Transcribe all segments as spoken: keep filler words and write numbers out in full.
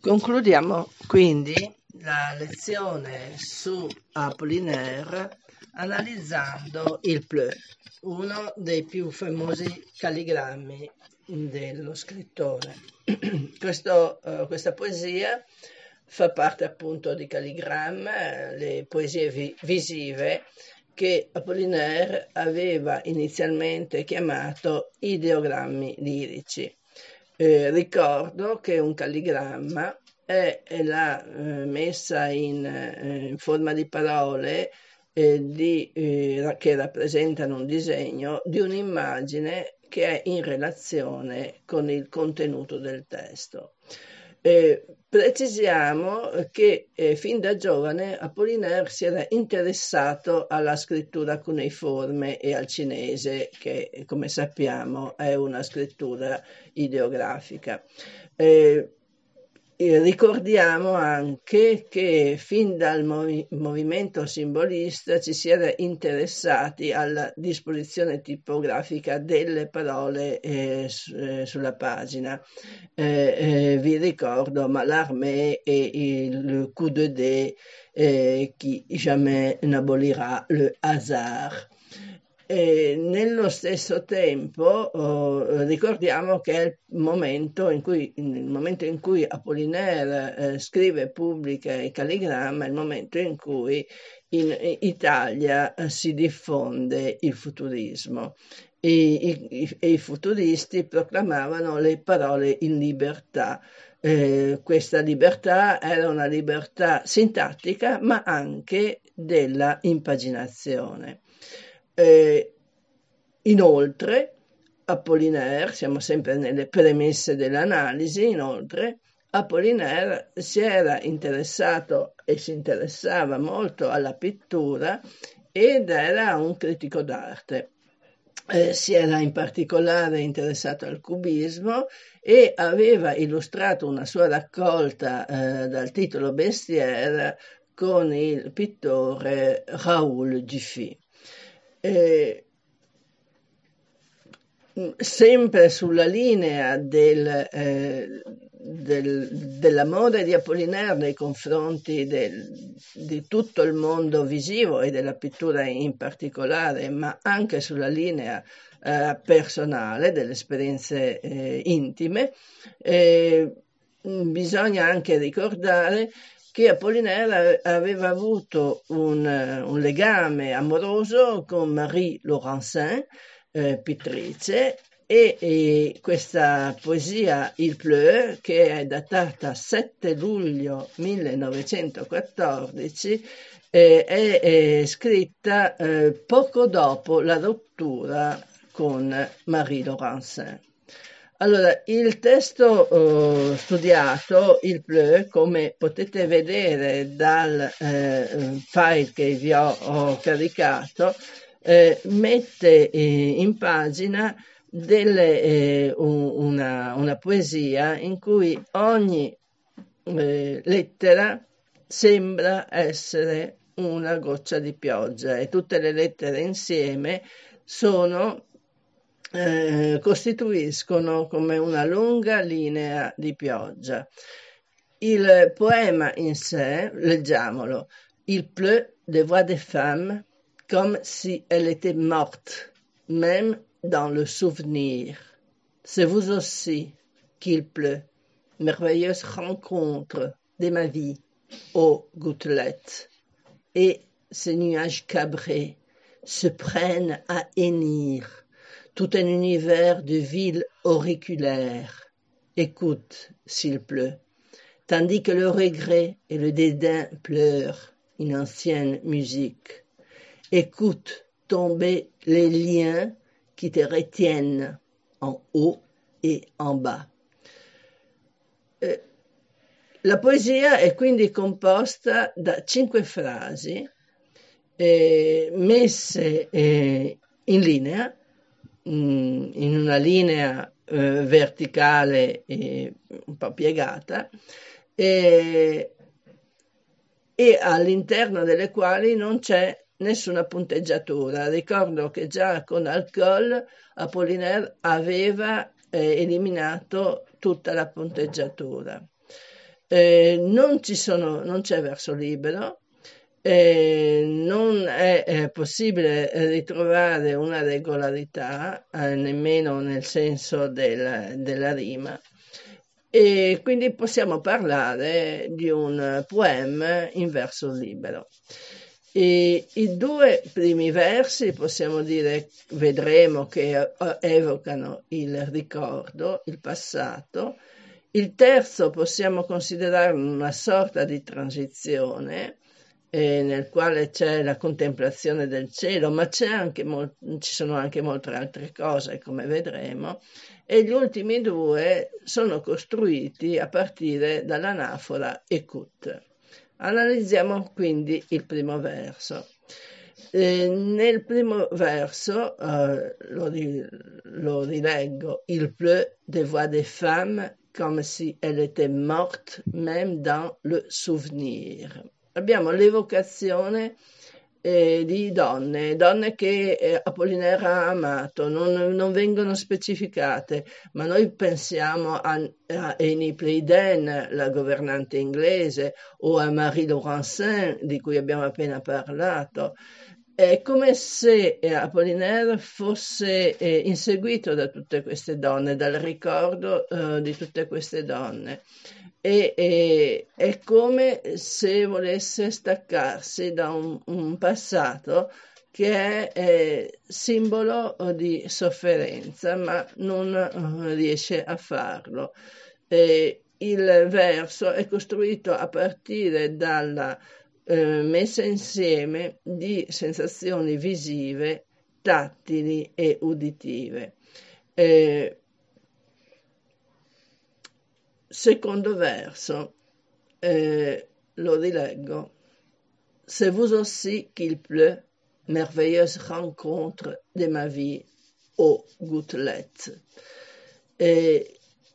Concludiamo quindi la lezione su Apollinaire analizzando il Pleu, uno dei più famosi calligrammi dello scrittore. Questo, uh, questa poesia fa parte appunto di calligramma, le poesie vi- visive che Apollinaire aveva inizialmente chiamato ideogrammi lirici. Eh, ricordo che un calligramma è, è la eh, messa in, eh, in forma di parole eh, di, eh, che rappresentano un disegno di un'immagine che è in relazione con il contenuto del testo. Eh, precisiamo che eh, fin da giovane Apollinaire si era interessato alla scrittura cuneiforme e al cinese, che come sappiamo è una scrittura ideografica. Eh, eh, ricordiamo anche che fin dal movi- movimento simbolista ci si era interessati alla disposizione tipografica delle parole eh, su- eh, sulla pagina. Eh, eh, vi ricordo Mallarmé e il le coup de dé eh, qui jamais n'abolira le hasard. E nello stesso tempo oh, ricordiamo che è il momento in cui, nel momento in cui Apollinaire eh, scrive e pubblica i calligramma, è il momento in cui in Italia eh, si diffonde il futurismo. I, i, i futuristi proclamavano le parole in libertà. Eh, questa libertà era una libertà sintattica, ma anche della impaginazione. Eh, inoltre, Apollinaire, siamo sempre nelle premesse dell'analisi, inoltre, Apollinaire si era interessato e si interessava molto alla pittura ed era un critico d'arte. Eh, si era in particolare interessato al cubismo e aveva illustrato una sua raccolta eh, dal titolo Bestiaire con il pittore Raoul Dufy. Eh, sempre sulla linea del, eh, del, dell'amore di Apollinaire nei confronti del, di tutto il mondo visivo e della pittura in particolare, ma anche sulla linea eh, personale, delle esperienze eh, intime, eh, bisogna anche ricordare che Apollinaire aveva avuto un, un legame amoroso con Marie Laurencin, eh, pittrice, e, e questa poesia Il Pleu, che è datata sette luglio millenovecentoquattordici, eh, è, è scritta eh, poco dopo la rottura con Marie Laurencin. Allora, il testo eh, studiato, il Pleu, come potete vedere dal eh, file che vi ho, ho caricato, eh, mette eh, in pagina delle, eh, una, una poesia in cui ogni eh, lettera sembra essere una goccia di pioggia e tutte le lettere insieme sono, eh, costituiscono come una lunga linea di pioggia. Il poema in sé, leggiamolo, Il pleut des voix des femmes comme si elle était morte, même dans le souvenir. C'est vous aussi qu'il pleut, merveilleuse rencontre de ma vie, ô gouttelettes. Et ces nuages cabrés se prennent à hennir tout un univers de villes auriculaires. Écoute s'il pleut, tandis que le regret et le dédain pleurent une ancienne musique. Écoute tomber les liens qui te retiennent en haut et en bas. Eh, la poesia è quindi composta da cinque frasi eh, messe eh, in linea, mh, in una linea eh, verticale e un po' piegata, e, e all'interno delle quali non c'è nessuna punteggiatura. Ricordo che già con Alcool Apollinaire aveva eh, eliminato tutta la punteggiatura. Eh, non ci sono, non c'è verso libero, eh, non è, è possibile ritrovare una regolarità, eh, nemmeno nel senso del- della rima, e quindi possiamo parlare di un poema in verso libero. E i due primi versi possiamo dire, vedremo che eh, evocano il ricordo, il passato. Il terzo possiamo considerarlo una sorta di transizione, eh, nel quale c'è la contemplazione del cielo, ma c'è anche mol- ci sono anche molte altre cose, come vedremo, e gli ultimi due sono costruiti a partire dall'anafora Ekut. Analizziamo quindi il primo verso. Eh, nel primo verso, eh, lo, ri- lo rileggo, il pleut des voix des femmes comme si elles étaient mortes même dans le souvenir. Abbiamo l'evocazione eh, di donne, donne che eh, Apollinaire ha amato, non, non vengono specificate, ma noi pensiamo a, a Annie Pleiden, la governante inglese, o a Marie Laurencin, di cui abbiamo appena parlato. È come se eh, Apollinaire fosse eh, inseguito da tutte queste donne, dal ricordo eh, di tutte queste donne. E, e- è come se volesse staccarsi da un, un passato che è eh, simbolo di sofferenza, ma non eh, riesce a farlo. Eh, il verso è costruito a partire dalla eh, messa insieme di sensazioni visive, tattili e uditive. Eh, Secondo verso, eh, lo rileggo. C'est vous aussi qu'il pleut, merveilleuse rencontre de ma vie, ô gouttelettes. E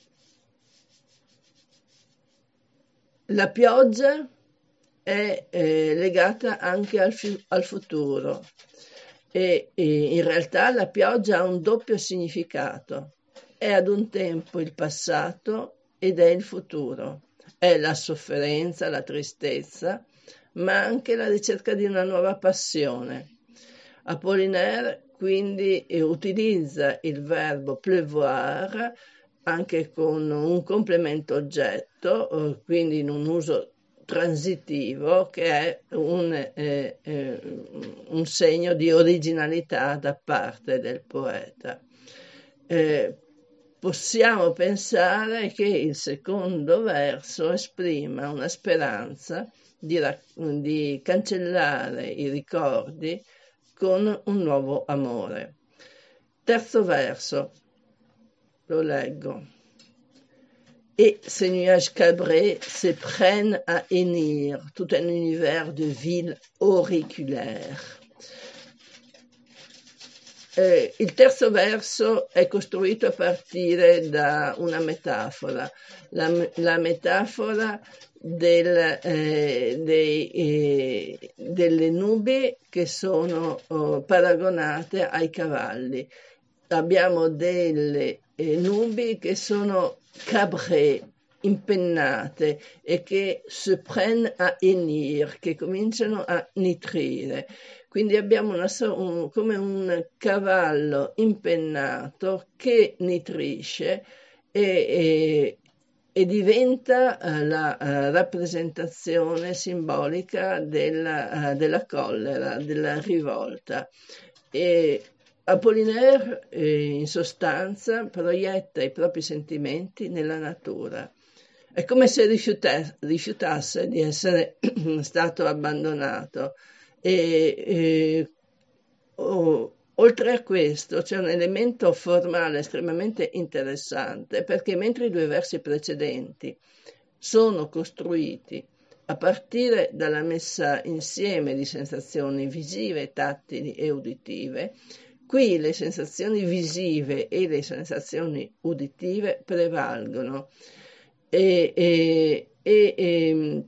la pioggia è eh, legata anche al, fi- al futuro e, e in realtà la pioggia ha un doppio significato. È ad un tempo il passato ed è il futuro. È la sofferenza, la tristezza, ma anche la ricerca di una nuova passione. Apollinaire quindi eh, utilizza il verbo pleuvoir anche con un complemento oggetto, eh, quindi in un uso transitivo, che è un, eh, eh, un segno di originalità da parte del poeta. Eh, possiamo pensare che il secondo verso esprima una speranza di, di cancellare i ricordi con un nuovo amore. Terzo verso, lo leggo. Et ces nuages cabrés se prennent à hennir tout un univers de villes auriculaires. Eh, il terzo verso è costruito a partire da una metafora, la, la metafora del, eh, dei, eh, delle nubi che sono oh, paragonate ai cavalli. Abbiamo delle eh, nubi che sono cabré, impennate e che se prennent à hennir, che cominciano a nitrire. Quindi abbiamo una, un, come un cavallo impennato che nitrisce e, e, e diventa uh, la uh, rappresentazione simbolica della, uh, della collera, della rivolta. E Apollinaire, eh, in sostanza, proietta i propri sentimenti nella natura. È come se rifiutasse, rifiutasse di essere stato abbandonato. E, e oh, oltre a questo c'è un elemento formale estremamente interessante, perché mentre i due versi precedenti sono costruiti a partire dalla messa insieme di sensazioni visive, tattili e uditive, qui le sensazioni visive e le sensazioni uditive prevalgono e, e, e, e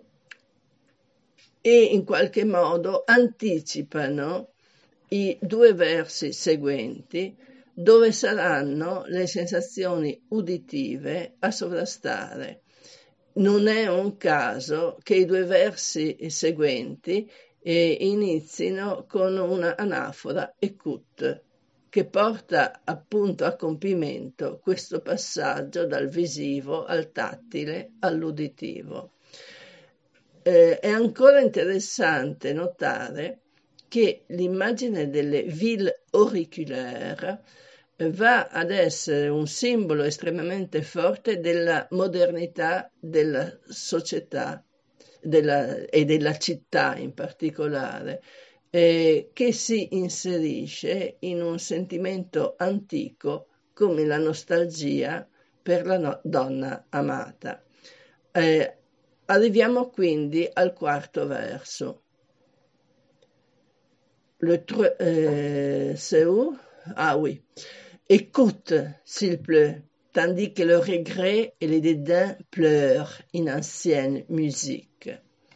e in qualche modo anticipano i due versi seguenti, dove saranno le sensazioni uditive a sovrastare. non è un caso che i due versi seguenti eh, inizino con una anafora ecut, che porta appunto a compimento questo passaggio dal visivo al tattile all'uditivo. Eh, è ancora interessante notare che l'immagine delle ville auriculaires va ad essere un simbolo estremamente forte della modernità della società della, e della città in particolare, eh, che si inserisce in un sentimento antico come la nostalgia per la no- donna amata. Eh, arriviamo quindi al quarto verso. Le tr- euh, c'est où? Ah oui. Écoute, s'il pleut, tandis que le regret et le dédain pleurent in ancienne musique.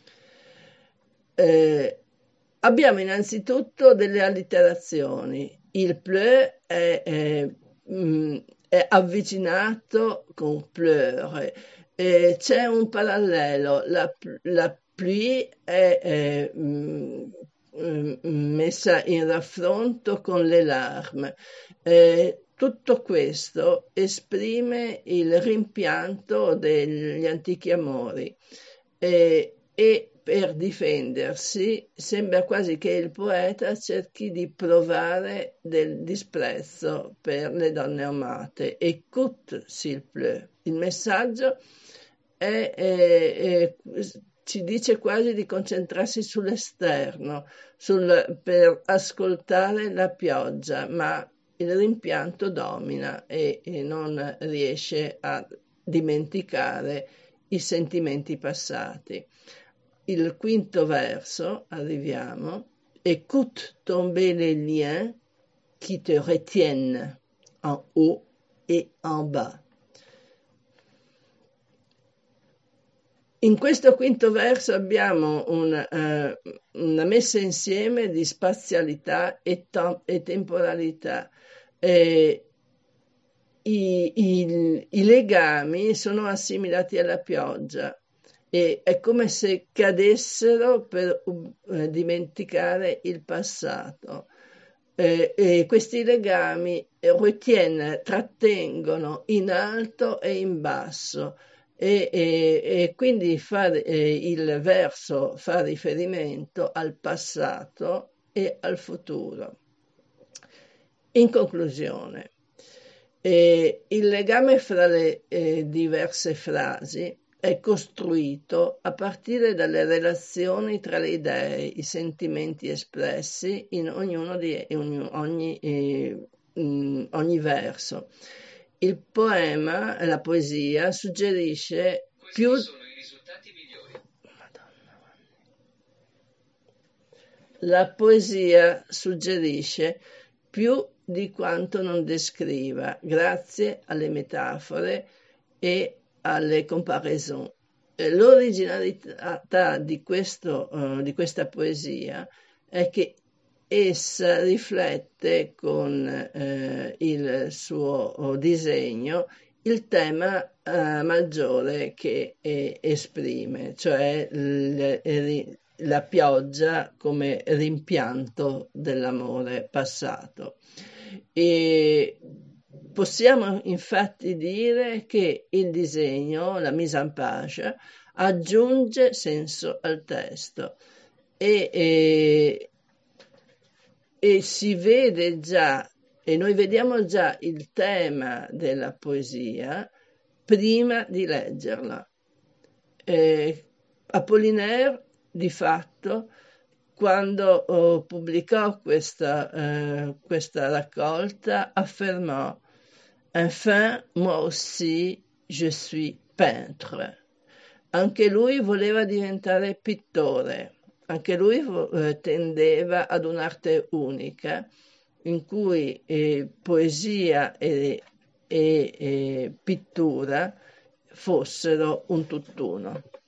Eh, abbiamo innanzitutto delle allitterazioni. Il pleut è, è, mm, è avvicinato con pleure. Eh, c'è un parallelo. La, la pluie è, è mm, mm, messa in raffronto con le larme. Eh, tutto questo esprime il rimpianto degli antichi amori eh, e per difendersi sembra quasi che il poeta cerchi di provare del disprezzo per le donne amate. Écoute, s'il pleut. Il messaggio è, è, è, ci dice quasi di concentrarsi sull'esterno, sul, per ascoltare la pioggia, ma il rimpianto domina e, e non riesce a dimenticare i sentimenti passati. Il quinto verso, arriviamo, écoute tomber les liens qui te retiennent en haut et en bas. In questo quinto verso abbiamo una, uh, una messa insieme di spazialità e, to- e temporalità. Eh, i, i, I legami sono assimilati alla pioggia e è come se cadessero per uh, dimenticare il passato. Eh, e questi legami retiene, trattengono in alto e in basso. E, e, e quindi fa, eh, il verso fa riferimento al passato e al futuro. In conclusione, eh, il legame fra le eh, diverse frasi è costruito a partire dalle relazioni tra le idee, i sentimenti espressi in ognuno di in ogni, eh, in ogni verso. Il poema, la poesia, suggerisce Questi più... sono i risultati migliori. Madonna. La poesia suggerisce più di quanto non descriva, grazie alle metafore e alle comparaison. L'originalità di, questo, uh, di questa poesia è che essa riflette con eh, il suo disegno il tema eh, maggiore che eh, esprime, cioè l- l- la pioggia come rimpianto dell'amore passato. E possiamo infatti dire che il disegno, la mise en page, aggiunge senso al testo e, e e si vede già, e noi vediamo già il tema della poesia prima di leggerla. Eh, Apollinaire, di fatto, quando oh, pubblicò questa, eh, questa raccolta, affermò «Enfin, moi aussi, je suis peintre». Anche lui voleva diventare pittore. Anche lui eh, tendeva ad un'arte unica in cui eh, poesia e, e, e pittura fossero un tutt'uno.